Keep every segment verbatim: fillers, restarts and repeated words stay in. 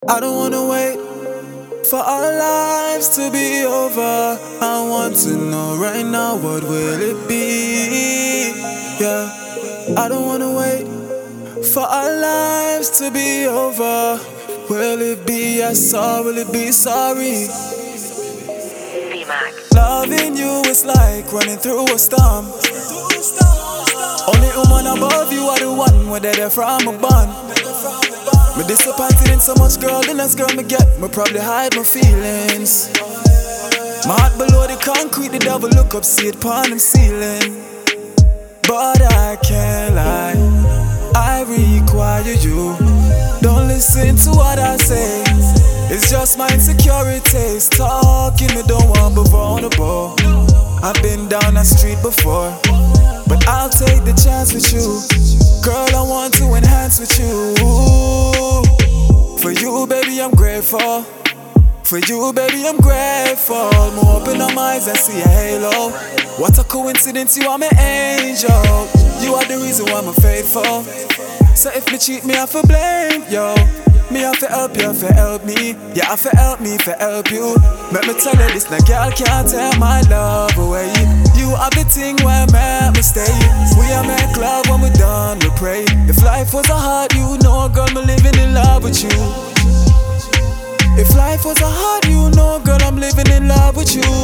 I don't wanna wait for our lives to be over. I want to know right now, what will it be? Yeah, I don't wanna wait for our lives to be over. Will it be yes or will it be sorry? Loving you is like running through a storm. Only woman above you are the one where they're from a bun. Me disappointed in so much girl, the next girl me get, me probably hide my feelings. My heart below the concrete, the devil look up, see it upon the ceiling. But I can't lie, I require you. Don't listen to what I say, it's just my insecurities talking, me don't want to be vulnerable. I've been down that street before, but I'll take the chance with you. Girl, I want to enhance with you. For you, baby, I'm grateful. For you, baby, I'm grateful. More open up my eyes and see a halo. What a coincidence, you are my angel. You are the reason why I'm faithful. So if me cheat, me I for blame, yo. Me have to help you, have to help me. Yeah, have to help me, to help you. Let me tell you this, no girl can't take my love away. You have the thing where make me stay. We are make love when we done, we pray. If life was a heart, you know, girl, me living in love with you. If life was a heart, you know, girl, I'm living in love with you.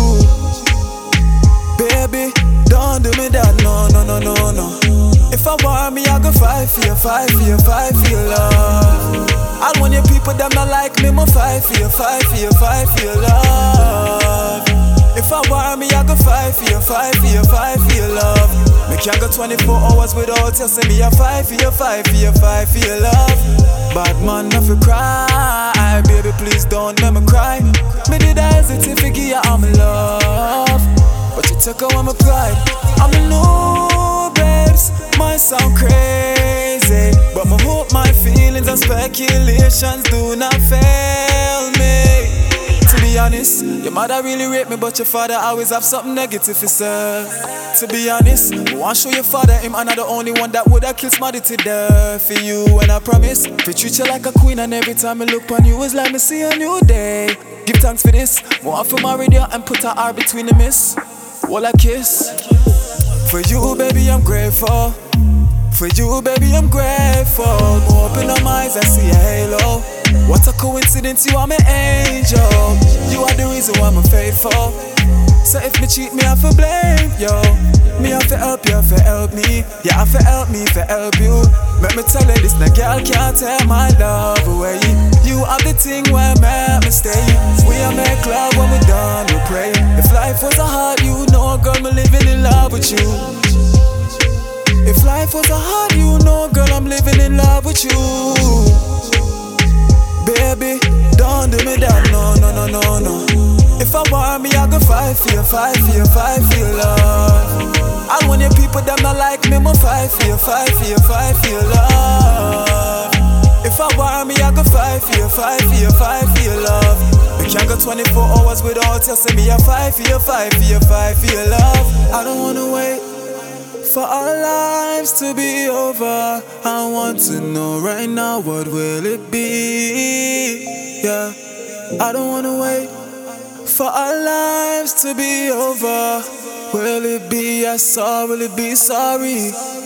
Baby, don't do me that, no, no, no, no, no. If I want me, I go fight for you, fight for you, fight for your love. And when your people them not like me, I fight for you, fight for you, fight for your love. If I want me, I go fight for you, fight for you, fight for your love. Me can't go twenty-four hours without you, say me a fight for you, fight for you, fight for your love. Bad man, nothing cry, baby, please don't let me cry. Me did I hesitate to give you all my love, but you took away my pride. I'm a new babes, might sound crazy, but I hope my feelings and speculations do not fail me. To be honest, your mother really raped me, but your father always have something negative to say. To be honest, I want to show your father him I'm not the only one that would have killed somebody to death for you. And I promise to treat you like a queen, and every time I look on you it's like me see a new day. Give thanks for this, more for my radio and put a R between the miss. All I kiss. For you, baby, I'm grateful. For you, baby, I'm grateful. Open up my eyes and see a halo. What a coincidence, you are my angel. You are the reason why I'm faithful. So if me cheat, me I for blame, yo. Me have to help you, have to help me. Yeah, have to help me, to help you. Let me tell you this, no girl can't take my love away. You have the thing where make me stay. We are make love when we done, we pray. If life was a heart, you know, girl, me living in love with you. If life was a heart, you know, girl, I'm living in love with you. Baby, don't do me that, no, no, no, no, no. If I want me, I go fight for you, fight for you, fight for your love. And when your people them not like me, I fight for you, fight for you, fight for your love. If I want me, I go fight for you, fight for you, fight for your love. We can't go twenty-four hours without you, say me a fight for you, fight for you, fight for your love. I don't wanna wait for our lives to be over. I want to know right now, what will it be? Yeah, I don't wanna wait for our lives to be over. Will it be yes or will it be sorry?